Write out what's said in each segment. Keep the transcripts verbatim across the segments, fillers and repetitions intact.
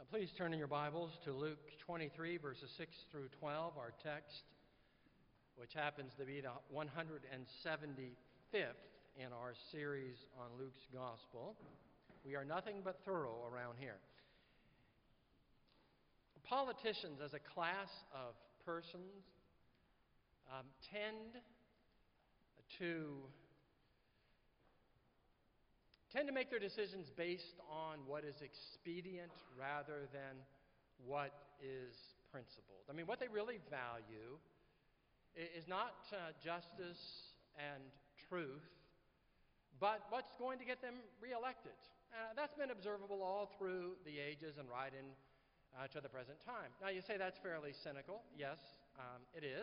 Please turn in your Bibles to Luke twenty-three, verses six through twelve, our text, which happens to be the one hundred seventy-fifth in our series on Luke's Gospel. We are nothing but thorough around here. Politicians, as a class of persons, um, tend to tend to make their decisions based on what is expedient rather than what is principled. I mean, what they really value is not uh, justice and truth, but what's going to get them reelected. Uh, that's been observable all through the ages and right in uh, to the present time. Now, you say that's fairly cynical. Yes, um, it is.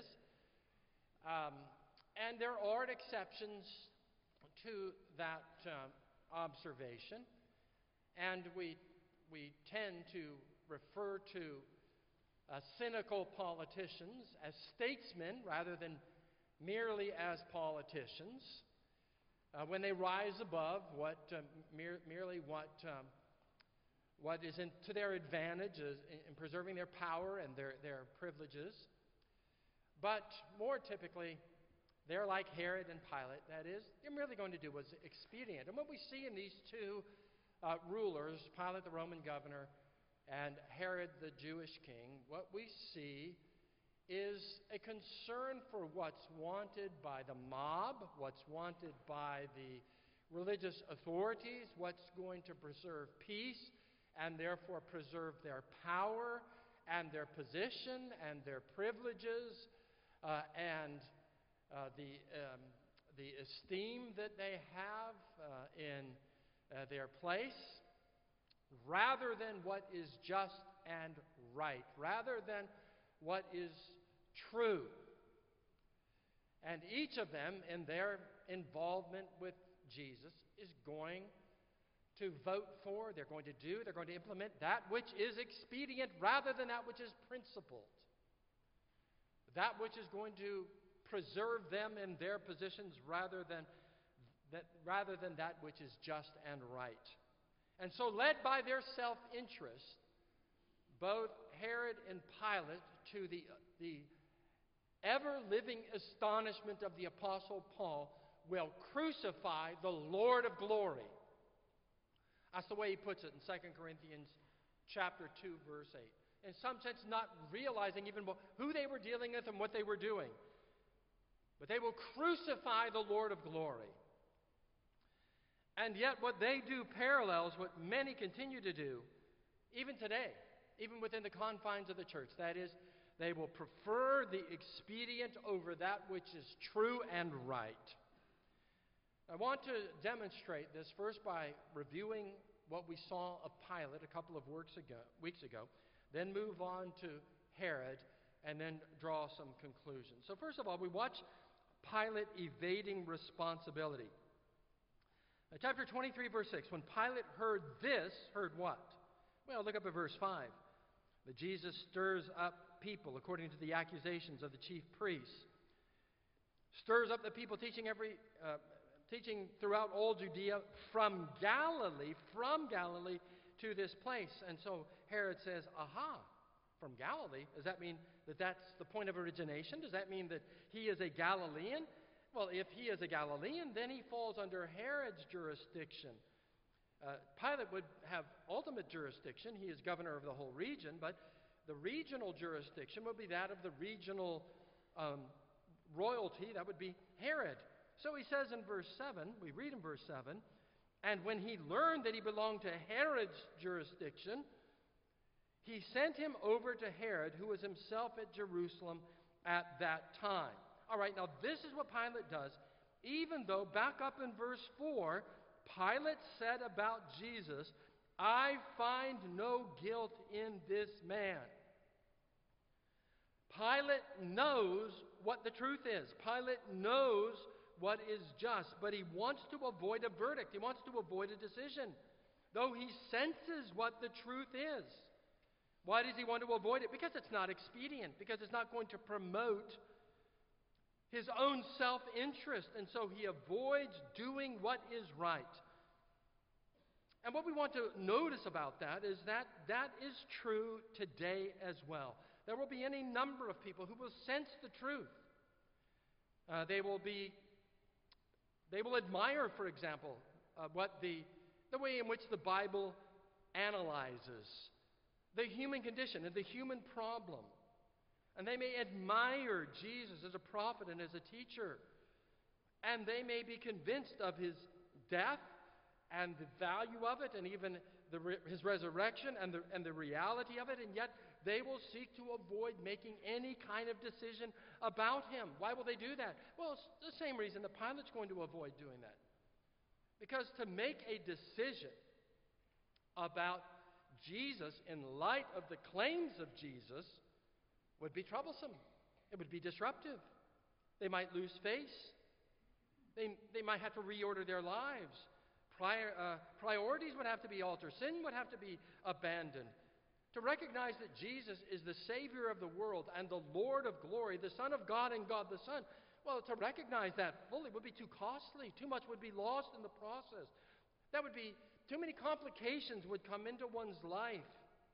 Um, and there are exceptions to that uh, observation, and we we tend to refer to uh, cynical politicians as statesmen rather than merely as politicians uh, when they rise above what uh, mere, merely what um, what is in, to their advantage is in, in preserving their power and their their privileges. But more typically, they're like Herod and Pilate. That is, they're merely going to do what's expedient. And what we see in these two uh, rulers, Pilate the Roman governor and Herod the Jewish king, what we see is a concern for what's wanted by the mob, what's wanted by the religious authorities, what's going to preserve peace and therefore preserve their power and their position and their privileges uh, and Uh, the, um, the esteem that they have uh, in uh, their place, rather than what is just and right, rather than what is true. And each of them, in their involvement with Jesus, is going to vote for, they're going to do, they're going to implement that which is expedient rather than that which is principled. That which is going to preserve them in their positions rather than that, rather than that which is just and right. And so, led by their self-interest, both Herod and Pilate, to the, the ever-living astonishment of the Apostle Paul, will crucify the Lord of glory. That's the way he puts it in Second Corinthians chapter two, verse eight. In some sense, not realizing even who they were dealing with and what they were doing. But they will crucify the Lord of glory. And yet what they do parallels what many continue to do, even today, even within the confines of the church. That is, they will prefer the expedient over that which is true and right. I want to demonstrate this first by reviewing what we saw of Pilate a couple of weeks ago, weeks ago, then move on to Herod, and then draw some conclusions. So first of all, we watch Pilate evading responsibility. Now, chapter twenty-three, verse six. When Pilate heard this, heard what? Well, look up at verse five. That Jesus stirs up people according to the accusations of the chief priests. Stirs up the people teaching every uh, teaching throughout all Judea from Galilee, from Galilee to this place. And so Herod says, aha, from Galilee? Does that mean that that's the point of origination? Does that mean that he is a Galilean? Well, if he is a Galilean, then he falls under Herod's jurisdiction. Uh, Pilate would have ultimate jurisdiction. He is governor of the whole region, but the regional jurisdiction would be that of the regional um, royalty. That would be Herod. So he says in verse seven, we read in verse seven, and when he learned that he belonged to Herod's jurisdiction, he sent him over to Herod, who was himself at Jerusalem at that time. All right, now this is what Pilate does, even though, back up in verse four, Pilate said about Jesus, I find no guilt in this man. Pilate knows what the truth is. Pilate knows what is just, but he wants to avoid a verdict. He wants to avoid a decision, though he senses what the truth is. Why does he want to avoid it? Because it's not expedient, because it's not going to promote his own self-interest, and so he avoids doing what is right. And what we want to notice about that is that that is true today as well. There will be any number of people who will sense the truth. Uh, they will be, they will admire, for example, uh, what the, the way in which the Bible analyzes the human condition and the human problem. And they may admire Jesus as a prophet and as a teacher. And they may be convinced of his death and the value of it, and even the, his resurrection and the, and the reality of it, and yet they will seek to avoid making any kind of decision about him. Why will they do that? Well, it's the same reason that Pilate's going to avoid doing that. Because to make a decision about Jesus in light of the claims of Jesus would be troublesome. It would be disruptive. They might lose face. They, they might have to reorder their lives. Prior, uh, priorities would have to be altered. Sin would have to be abandoned. To recognize that Jesus is the Savior of the world and the Lord of glory, the Son of God and God the Son, well, to recognize that fully would be too costly. Too much would be lost in the process. That would be, too many complications would come into one's life.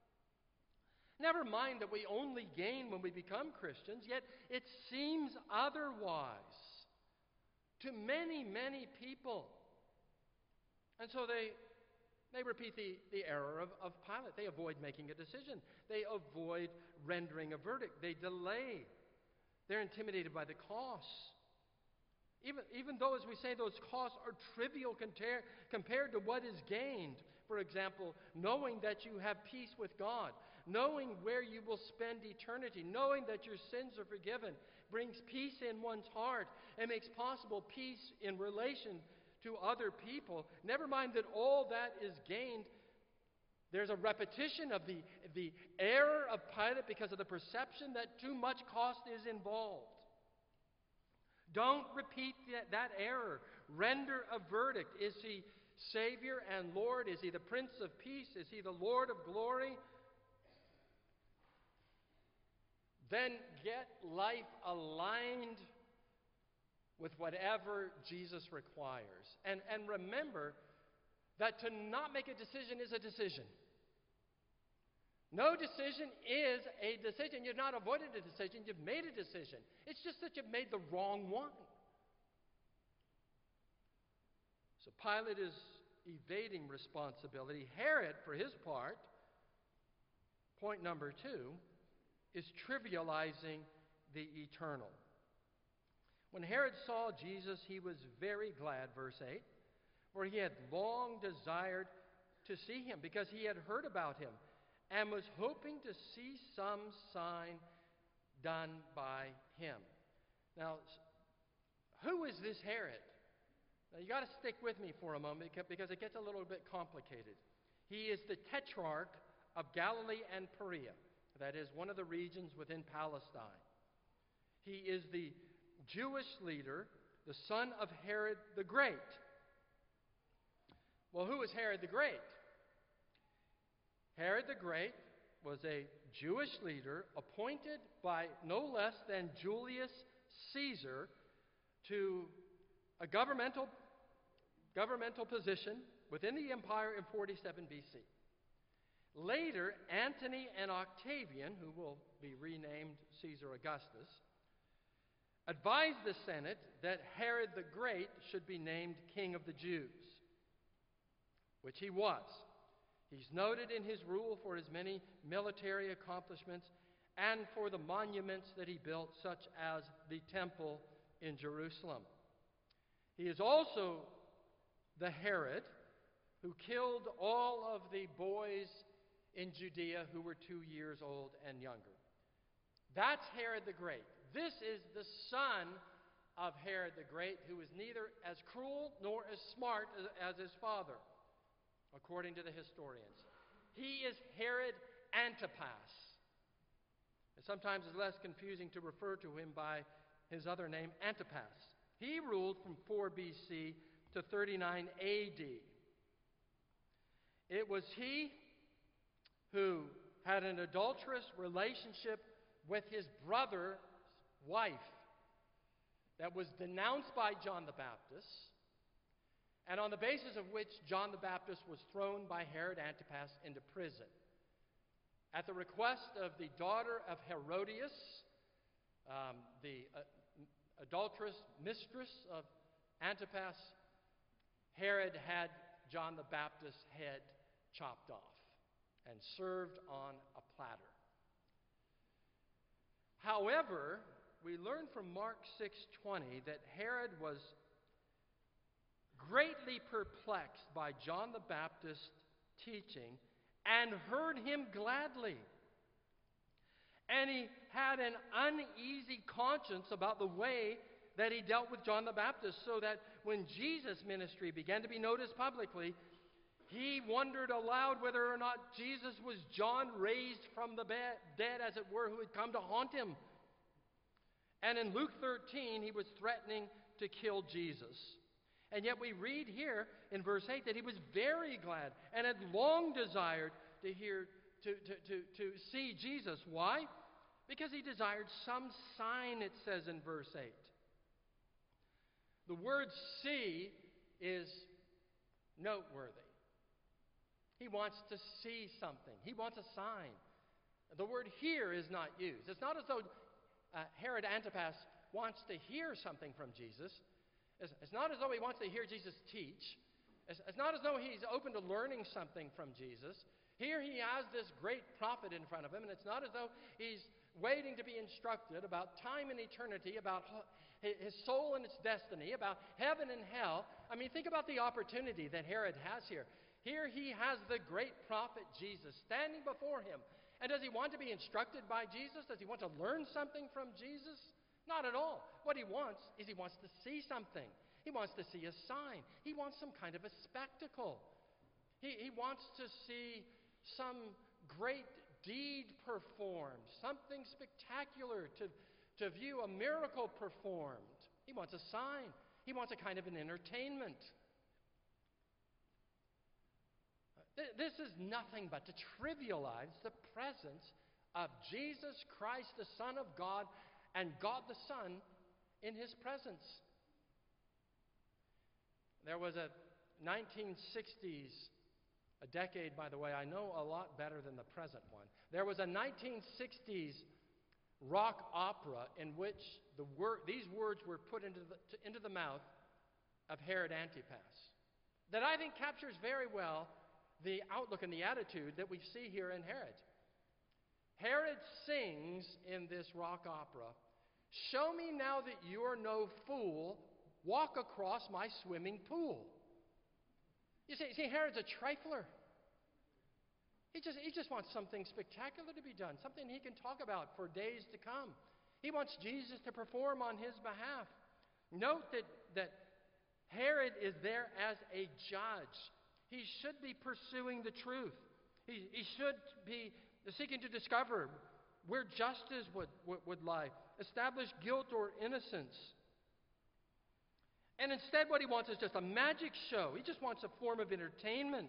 Never mind that we only gain when we become Christians, yet it seems otherwise to many, many people. And so they they repeat the, the error of, of Pilate. They avoid making a decision. They avoid rendering a verdict. They delay. They're intimidated by the costs. Even, even though, as we say, those costs are trivial compare, compared to what is gained. For example, knowing that you have peace with God, knowing where you will spend eternity, knowing that your sins are forgiven, brings peace in one's heart and makes possible peace in relation to other people. Never mind that all that is gained. There's a repetition of the, the error of Pilate because of the perception that too much cost is involved. Don't repeat that, that error. Render a verdict. Is he Savior and Lord? Is he the Prince of Peace? Is he the Lord of glory? Then get life aligned with whatever Jesus requires. And, and remember that to not make a decision is a decision. No decision is a decision. You've not avoided a decision, you've made a decision. It's just that you've made the wrong one. So Pilate is evading responsibility. Herod, for his part, point number two, is trivializing the eternal. When Herod saw Jesus, he was very glad, verse eight, for he had long desired to see him because he had heard about him and was hoping to see some sign done by him. Now, who is this Herod? Now, you got to stick with me for a moment because it gets a little bit complicated. He is the tetrarch of Galilee and Perea. That is one of the regions within Palestine. He is the Jewish leader, the son of Herod the Great. Well, who is Herod the Great? Herod the Great was a Jewish leader appointed by no less than Julius Caesar to a governmental, governmental position within the empire in forty-seven B C. Later, Antony and Octavian, who will be renamed Caesar Augustus, advised the Senate that Herod the Great should be named King of the Jews, which he was. He's noted in his rule for his many military accomplishments and for the monuments that he built, such as the temple in Jerusalem. He is also the Herod who killed all of the boys in Judea who were two years old and younger. That's Herod the Great. This is the son of Herod the Great, who is neither as cruel nor as smart as, as his father, according to the historians. He is Herod Antipas. And sometimes it's less confusing to refer to him by his other name, Antipas. He ruled from four B C to thirty-nine A D. It was he who had an adulterous relationship with his brother's wife that was denounced by John the Baptist. and on the basis of which John the Baptist was thrown by Herod Antipas into prison. At the request of the daughter of Herodias, um, the uh, adulterous mistress of Antipas, Herod had John the Baptist's head chopped off and served on a platter. However, we learn from Mark six twenty that Herod was greatly perplexed by John the Baptist's teaching and heard him gladly. And he had an uneasy conscience about the way that he dealt with John the Baptist, so that when Jesus' ministry began to be noticed publicly, he wondered aloud whether or not Jesus was John raised from the bed, dead, as it were, who had come to haunt him. And in Luke thirteen, he was threatening to kill Jesus. And yet we read here in verse eight that he was very glad and had long desired to hear, to, to, to, to see Jesus. Why? Because he desired some sign, it says in verse eight. The word see is noteworthy. He wants to see something. He wants a sign. The word hear is not used. It's not as though uh, Herod Antipas wants to hear something from Jesus. It's, it's not as though he wants to hear Jesus teach. It's, it's not as though he's open to learning something from Jesus. Here he has this great prophet in front of him, and it's not as though he's waiting to be instructed about time and eternity, about his soul and its destiny, about heaven and hell. I mean, think about the opportunity that Herod has here. Here he has the great prophet Jesus standing before him. And does he want to be instructed by Jesus? Does he want to learn something from Jesus? Not at all. What he wants is he wants to see something. He wants to see a sign. He wants some kind of a spectacle. He, he wants to see some great deed performed, something spectacular to, to view, a miracle performed. He wants a sign. He wants a kind of an entertainment. This is nothing but to trivialize the presence of Jesus Christ, the Son of God, and God the Son in his presence. There was a nineteen sixties, a decade, by the way, I know a lot better than the present one. There was a nineteen sixties rock opera in which the wor- these words were put into the, to, into the mouth of Herod Antipas that I think captures very well the outlook and the attitude that we see here in Herod. Herod sings in this rock opera, "Show me now that you're no fool, walk across my swimming pool." You see, see Herod's a trifler. He just, he just wants something spectacular to be done, something he can talk about for days to come. He wants Jesus to perform on his behalf. Note that, that Herod is there as a judge. He should be pursuing the truth. He, he should be seeking to discover where justice would, would, would lie, establish guilt or innocence. And instead what he wants is just a magic show. He just wants a form of entertainment.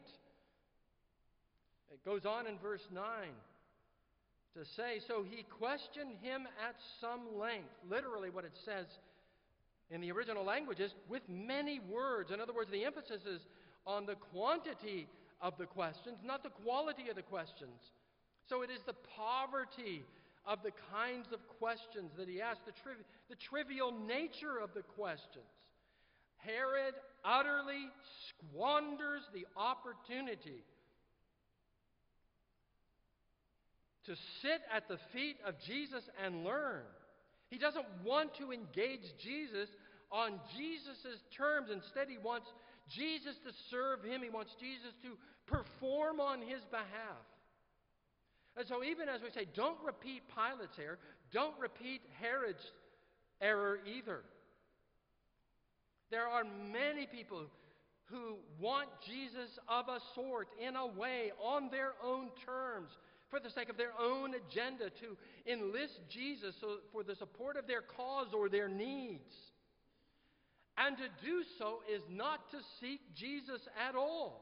It goes on in verse nine to say, so he questioned him at some length. Literally what it says in the original language is with many words. In other words, the emphasis is on the quantity of the questions, not the quality of the questions. So it is the poverty of the kinds of questions that he asks, the, triv- the trivial nature of the questions. Herod utterly squanders the opportunity to sit at the feet of Jesus and learn. He doesn't want to engage Jesus on Jesus' terms. Instead, he wants Jesus to serve him. He wants Jesus to perform on his behalf. And so even as we say, don't repeat Pilate's error, don't repeat Herod's error either. There are many people who want Jesus of a sort, in a way, on their own terms, for the sake of their own agenda, to enlist Jesus so, for the support of their cause or their needs. And to do so is not to seek Jesus at all.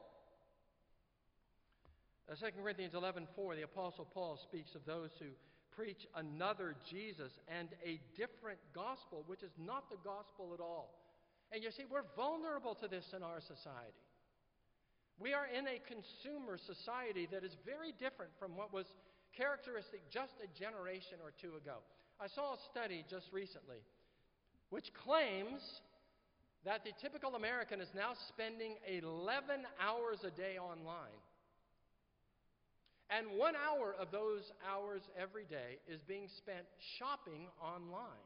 Uh, Second Corinthians eleven four, the Apostle Paul speaks of those who preach another Jesus and a different gospel, which is not the gospel at all. And you see, we're vulnerable to this in our society. We are in a consumer society that is very different from what was characteristic just a generation or two ago. I saw a study just recently which claims that the typical American is now spending eleven hours a day online. And one hour of those hours every day is being spent shopping online.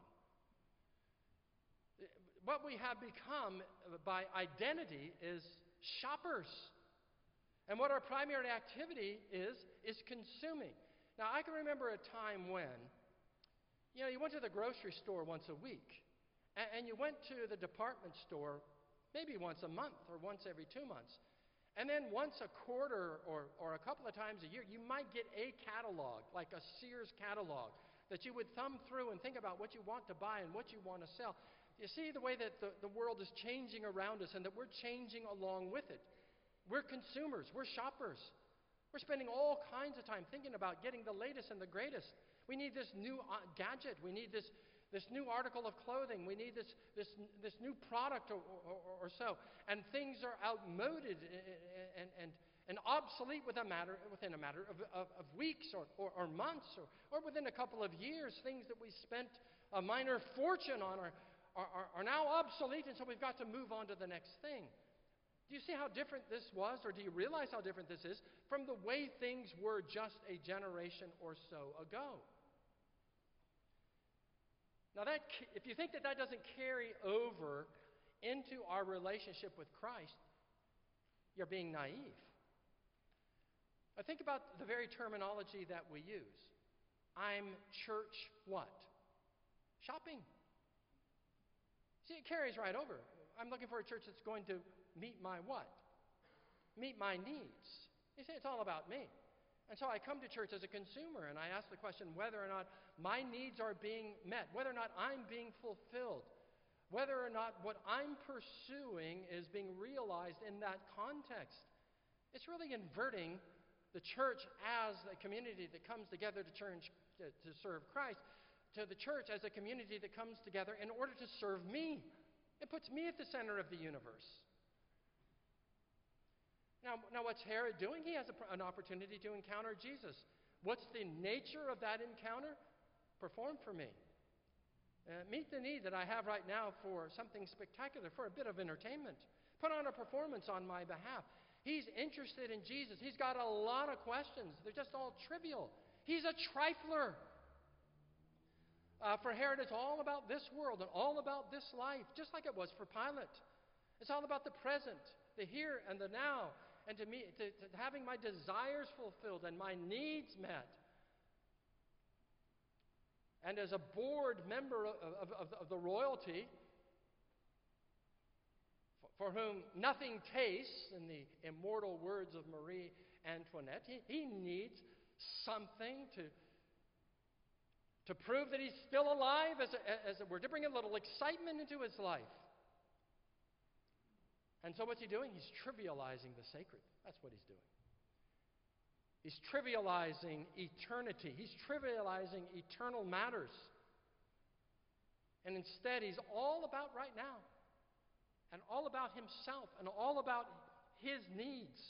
What we have become by identity is shoppers. And what our primary activity is, is consuming. Now, I can remember a time when, you know, you went to the grocery store once a week, and, and you went to the department store maybe once a month or once every two months. And then once a quarter or, or a couple of times a year, you might get a catalog, like a Sears catalog, that you would thumb through and think about what you want to buy and what you want to sell. You see the way that the, the world is changing around us and that we're changing along with it. We're consumers. We're shoppers. We're spending all kinds of time thinking about getting the latest and the greatest. We need this new uh, gadget. We need this, this new article of clothing. We need this, this, this new product or, or, or so. And things are outmoded and, and, and obsolete within a matter, within a matter of, of, of weeks or, or, or months or, or within a couple of years. Things that we spent a minor fortune on are, are, are now obsolete, and so we've got to move on to the next thing. Do you see how different this was, or do you realize how different this is from the way things were just a generation or so ago? Now, that, if you think that that doesn't carry over into our relationship with Christ, you're being naive. Now, think about the very terminology that we use. I'm church what? Shopping. See, it carries right over. I'm looking for a church that's going to meet my what? Meet my needs. You see, it's all about me. And so I come to church as a consumer, and I ask the question whether or not my needs are being met, whether or not I'm being fulfilled, whether or not what I'm pursuing is being realized in that context. It's really inverting the church as a community that comes together to, church, to, to serve Christ, to the church as a community that comes together in order to serve me. It puts me at the center of the universe. Now, now what's Herod doing? He has a, an opportunity to encounter Jesus. What's the nature of that encounter? Perform for me. Uh, meet the need that I have right now for something spectacular, for a bit of entertainment. Put on a performance on my behalf. He's interested in Jesus. He's got a lot of questions. They're just all trivial. He's a trifler. Uh, for Herod, it's all about this world and all about this life, just like it was for Pilate. It's all about the present, the here and the now, and to me, to, to having my desires fulfilled and my needs met. And as a board member of, of, of, of the royalty, for, for whom nothing tastes, in the immortal words of Marie Antoinette, he, he needs something to, to prove that he's still alive, as, a, as it were, to bring a little excitement into his life. And so what's he doing? He's trivializing the sacred. That's what he's doing. He's trivializing eternity. He's trivializing eternal matters. And instead, he's all about right now, and all about himself, and all about his needs.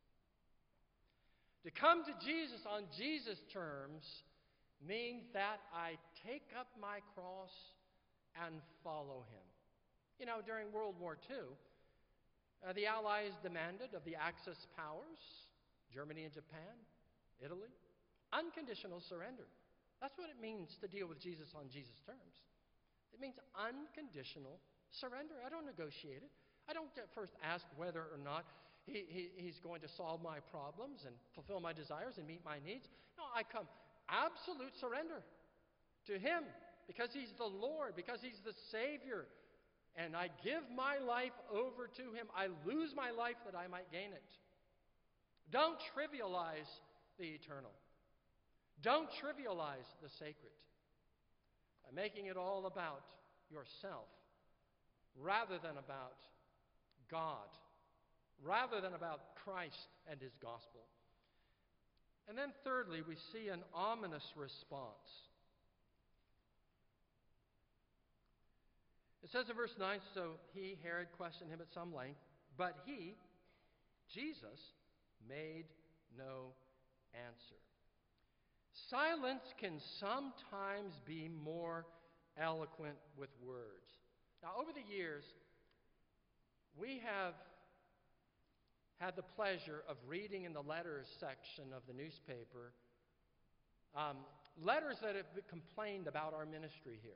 To come to Jesus on Jesus' terms means that I take up my cross and follow him. You know, during World War Two, Uh, the Allies demanded of the Axis powers, Germany and Japan, Italy, unconditional surrender. That's what it means to deal with Jesus on Jesus' terms. It means unconditional surrender. I don't negotiate it. I don't first ask whether or not he, he, he's going to solve my problems and fulfill my desires and meet my needs. No, I come absolute surrender to him because he's the Lord, because he's the Savior. And I give my life over to him. I lose my life that I might gain it. Don't trivialize the eternal. Don't trivialize the sacred by making it all about yourself rather than about God, rather than about Christ and his gospel. And then thirdly, we see an ominous response. It says in verse nine, so he, Herod, questioned him at some length, but he, Jesus, made no answer. Silence can sometimes be more eloquent with words. Now, over the years, we have had the pleasure of reading in the letters section of the newspaper um, letters that have complained about our ministry here.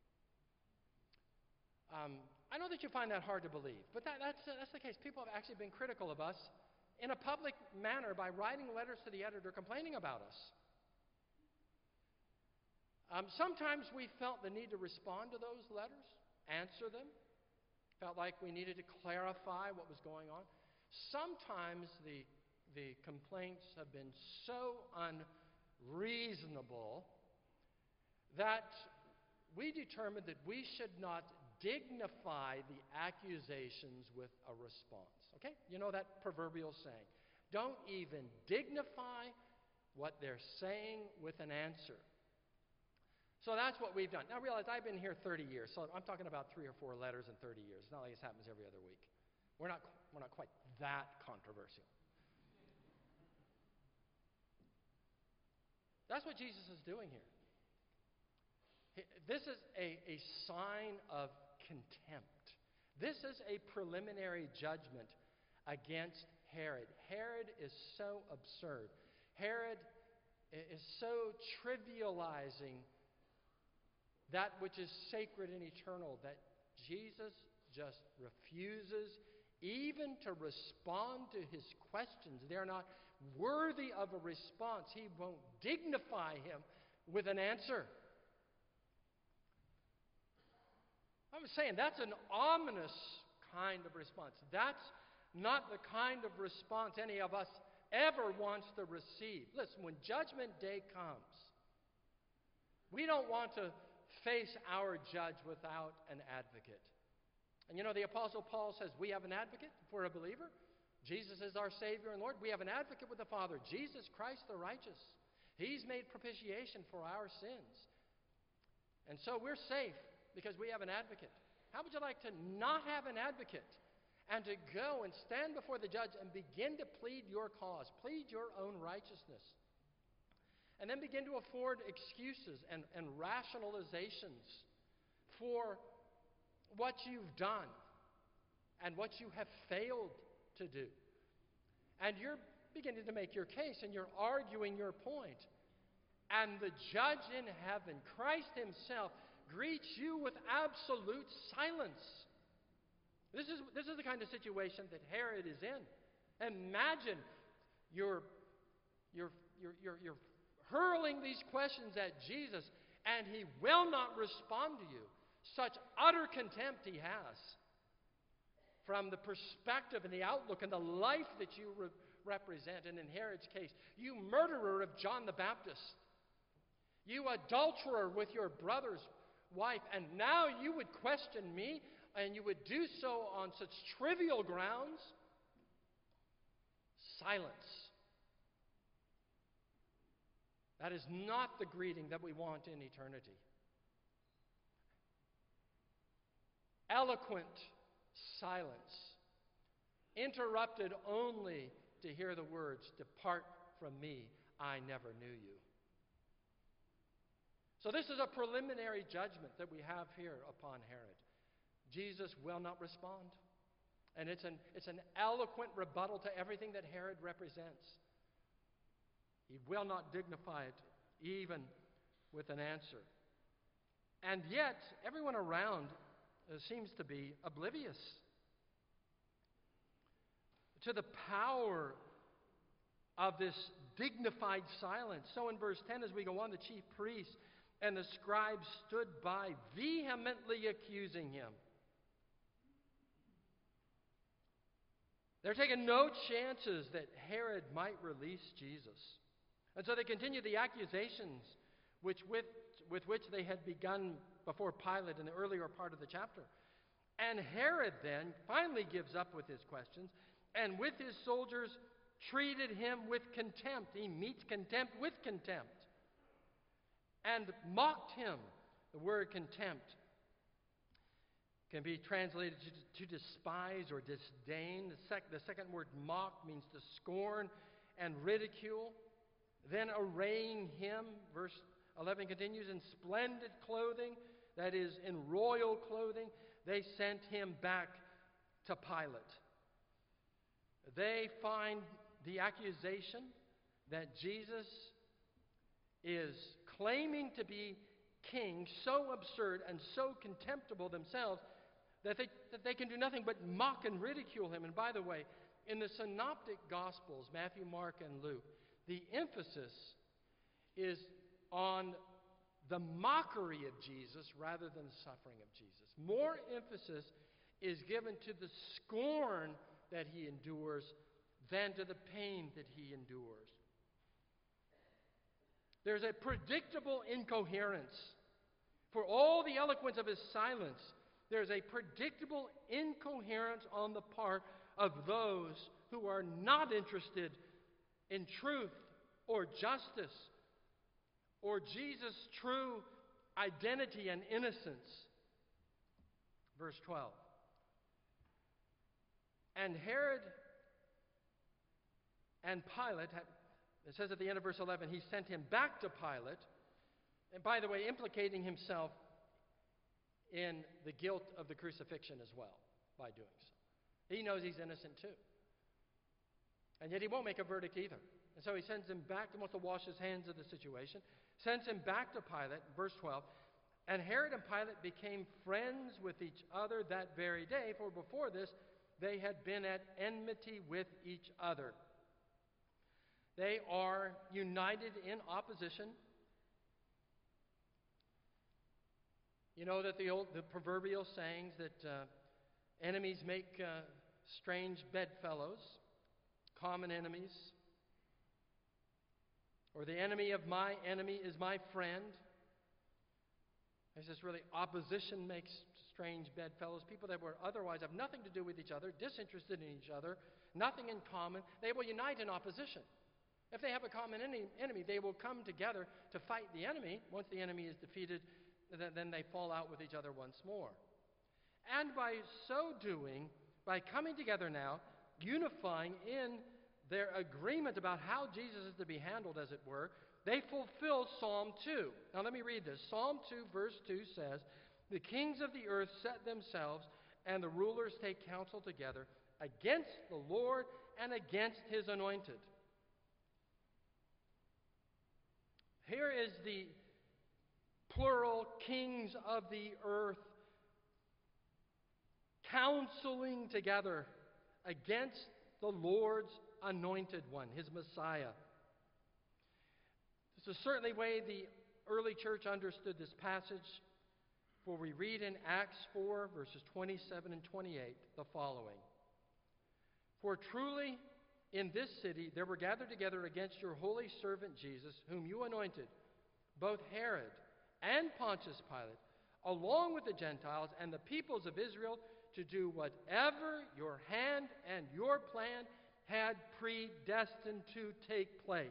Um, I know that you find that hard to believe, but that, that's, uh, that's the case. People have actually been critical of us in a public manner by writing letters to the editor complaining about us. Um, sometimes we felt the need to respond to those letters, answer them, felt like we needed to clarify what was going on. Sometimes the, the complaints have been so unreasonable that we determined that we should not dignify the accusations with a response. Okay? You know that proverbial saying. Don't even dignify what they're saying with an answer. So that's what we've done. Now realize I've been here thirty years, so I'm talking about three or four letters in thirty years. It's not like this happens every other week. We're not, we're not quite that controversial. That's what Jesus is doing here. This is a, a sign of contempt. This is a preliminary judgment against Herod. Herod is so absurd. Herod is so trivializing that which is sacred and eternal that Jesus just refuses even to respond to his questions. They're not worthy of a response. He won't dignify him with an answer. I'm saying that's an ominous kind of response. That's not the kind of response any of us ever wants to receive. Listen, when Judgment Day comes, we don't want to face our judge without an advocate. And you know, the Apostle Paul says we have an advocate if we're a believer. Jesus is our Savior and Lord. We have an advocate with the Father, Jesus Christ the righteous. He's made propitiation for our sins. And so we're safe because we have an advocate. How would you like to not have an advocate and to go and stand before the judge and begin to plead your cause, plead your own righteousness, and then begin to afford excuses and, and rationalizations for what you've done and what you have failed to do? And you're beginning to make your case and you're arguing your point. And the judge in heaven, Christ himself, greets you with absolute silence. This is, this is the kind of situation that Herod is in. Imagine you're, you're, you're, you're, you're hurling these questions at Jesus, and he will not respond to you. Such utter contempt he has from the perspective and the outlook and the life that you re- represent. And in Herod's case, you murderer of John the Baptist, you adulterer with your brother's wife, and now you would question me, and you would do so on such trivial grounds? Silence. That is not the greeting that we want in eternity. Eloquent silence, interrupted only to hear the words, "Depart from me, I never knew you." So this is a preliminary judgment that we have here upon Herod. Jesus will not respond. And it's an, it's an eloquent rebuttal to everything that Herod represents. He will not dignify it even with an answer. And yet, everyone around uh, seems to be oblivious to the power of this dignified silence. So in verse ten, as we go on, the chief priests and the scribes stood by, vehemently accusing him. They're taking no chances that Herod might release Jesus. And so they continue the accusations which with, with which they had begun before Pilate in the earlier part of the chapter. And Herod then finally gives up with his questions, and with his soldiers treated him with contempt. He meets contempt with contempt. And mocked him, the word contempt. can be translated to, to despise or disdain. The, sec, the second word, mock, means to scorn and ridicule. Then arraying him, verse eleven continues, in splendid clothing, that is, in royal clothing, they sent him back to Pilate. They find the accusation that Jesus is claiming to be king so absurd and so contemptible themselves that they, that they can do nothing but mock and ridicule him. And by the way, in the synoptic Gospels, Matthew, Mark, and Luke, the emphasis is on the mockery of Jesus rather than the suffering of Jesus. More emphasis is given to the scorn that he endures than to the pain that he endures. There's a predictable incoherence. For all the eloquence of his silence, there's a predictable incoherence on the part of those who are not interested in truth or justice or Jesus' true identity and innocence. Verse twelve. And Herod and Pilate, it says at the end of verse eleven, he sent him back to Pilate, and by the way, implicating himself in the guilt of the crucifixion as well by doing so. He knows he's innocent too. And yet he won't make a verdict either. And so he sends him back, he wants to wash his hands of the situation, sends him back to Pilate, verse twelve. And Herod and Pilate became friends with each other that very day, for before this they had been at enmity with each other. They are united in opposition. You know that the old, the proverbial sayings that uh, enemies make uh, strange bedfellows, common enemies, or the enemy of my enemy is my friend. There's this really opposition makes strange bedfellows. People that were otherwise have nothing to do with each other, disinterested in each other, nothing in common, they will unite in opposition. If they have a common enemy, they will come together to fight the enemy. Once the enemy is defeated, then they fall out with each other once more. And by so doing, by coming together now, unifying in their agreement about how Jesus is to be handled, as it were, they fulfill Psalm two. Now let me read this. Psalm two, verse two says, "The kings of the earth set themselves, and the rulers take counsel together against the Lord and against his anointed." Here is the plural kings of the earth counseling together against the Lord's anointed one, his Messiah. This is certainly the way the early church understood this passage, for we read in Acts four, verses twenty-seven and twenty-eight, the following. "For truly in this city there were gathered together against your holy servant Jesus, whom you anointed, both Herod and Pontius Pilate, along with the Gentiles and the peoples of Israel, to do whatever your hand and your plan had predestined to take place."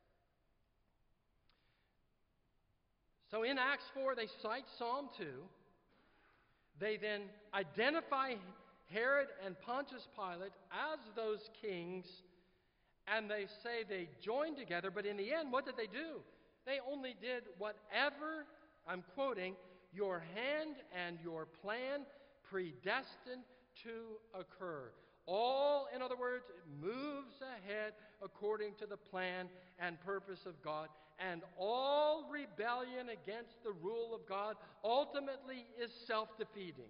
So in Acts four, they cite Psalm two. They then identify Herod and Pontius Pilate as those kings, and they say they joined together, but in the end, what did they do? They only did whatever, I'm quoting, your hand and your plan predestined to occur. All, in other words, it moves ahead according to the plan and purpose of God, and all rebellion against the rule of God ultimately is self-defeating.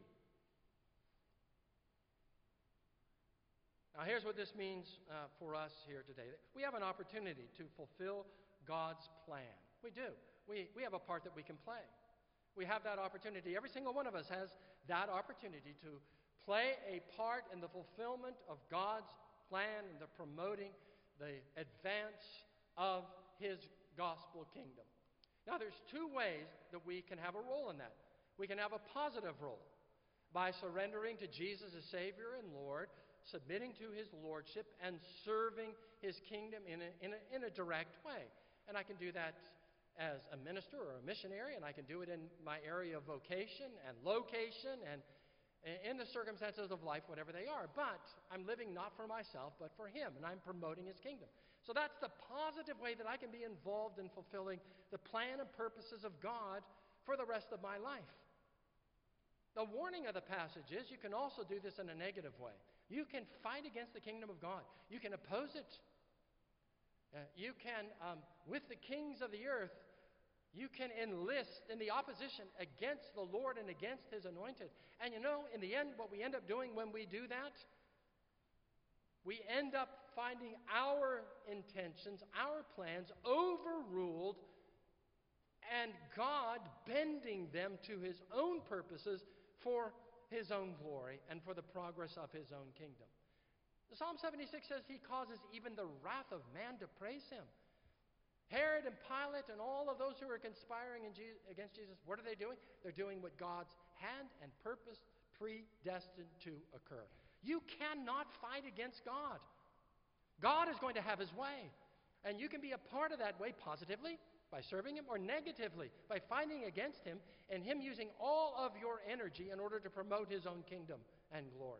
Now, here's what this means uh, for us here today. We have an opportunity to fulfill God's plan. We do. We, we have a part that we can play. We have that opportunity. Every single one of us has that opportunity to play a part in the fulfillment of God's plan and the promoting, the advance of his gospel kingdom. Now, there's two ways that we can have a role in that. We can have a positive role by surrendering to Jesus as Savior and Lord, submitting to his lordship, and serving his kingdom in a, in a, in a direct way. And I can do that as a minister or a missionary, and I can do it in my area of vocation and location and in the circumstances of life, whatever they are. But I'm living not for myself, but for Him, and I'm promoting His kingdom. So that's the positive way that I can be involved in fulfilling the plan and purposes of God for the rest of my life. The warning of the passage is you can also do this in a negative way. You can fight against the kingdom of God. You can oppose it. Uh, you can, um, with the kings of the earth, you can enlist in the opposition against the Lord and against His anointed. And you know, in the end, what we end up doing when we do that, we end up finding our intentions, our plans overruled, and God bending them to His own purposes for His own glory and for the progress of His own kingdom. Psalm seventy-six says He causes even the wrath of man to praise Him. Herod and Pilate and all of those who are conspiring in Jesus, against Jesus, what are they doing? They're doing what God's hand and purpose predestined to occur. You cannot fight against God. God is going to have His way. And you can be a part of that way positively by serving Him, or negatively by fighting against Him and Him using all of your energy in order to promote His own kingdom and glory.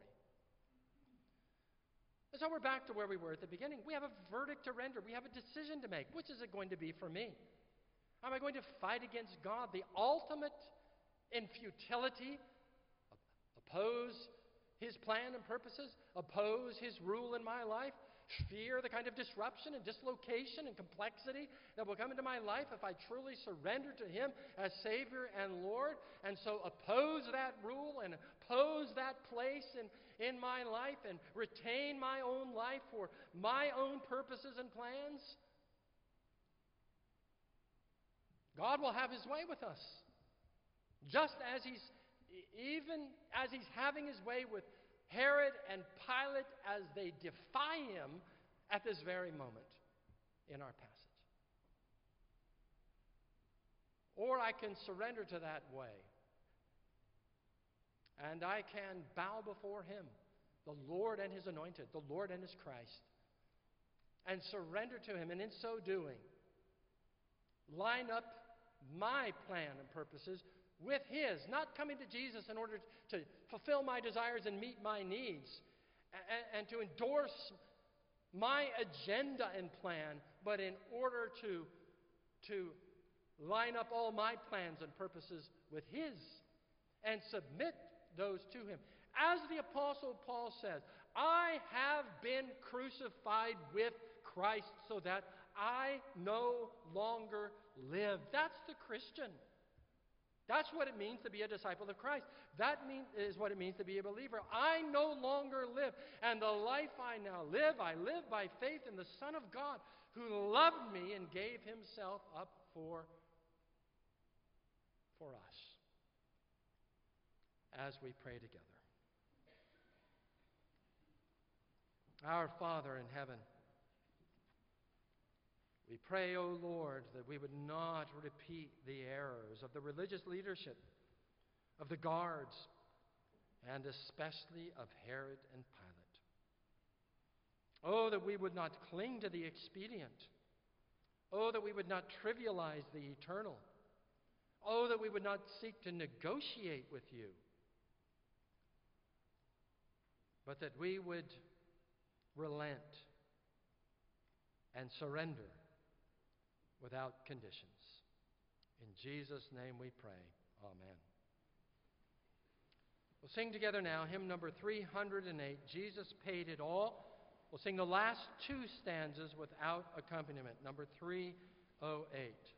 And so we're back to where we were at the beginning. We have a verdict to render. We have a decision to make. Which is it going to be for me? Am I going to fight against God, the ultimate in futility, oppose His plan and purposes, oppose His rule in my life, fear the kind of disruption and dislocation and complexity that will come into my life if I truly surrender to Him as Savior and Lord, and so oppose that rule and oppose that place in, in my life and retain my own life for my own purposes and plans? God will have His way with us, just as He's even as He's having His way with Herod and Pilate as they defy Him at this very moment in our passage. Or I can surrender to that way, and I can bow before Him, the Lord and His anointed, the Lord and His Christ, and surrender to Him, and in so doing, line up my plan and purposes with His, not coming to Jesus in order to fulfill my desires and meet my needs and, and to endorse my agenda and plan, but in order to, to line up all my plans and purposes with His and submit those to Him. As the Apostle Paul says, I have been crucified with Christ so that I no longer live. That's the Christian. That's what it means to be a disciple of Christ. That mean, is what it means to be a believer. I no longer live, and the life I now live, I live by faith in the Son of God, who loved me and gave Himself up for, for us. As we pray together. Our Father in heaven, we pray, O Lord, that we would not repeat the errors of the religious leadership, of the guards, and especially of Herod and Pilate. Oh, that we would not cling to the expedient. Oh, that we would not trivialize the eternal. Oh, that we would not seek to negotiate with You, but that we would relent and surrender without conditions. In Jesus' name we pray. Amen. We'll sing together now hymn number three hundred eight, Jesus Paid It All. We'll sing the last two stanzas without accompaniment, number three oh eight.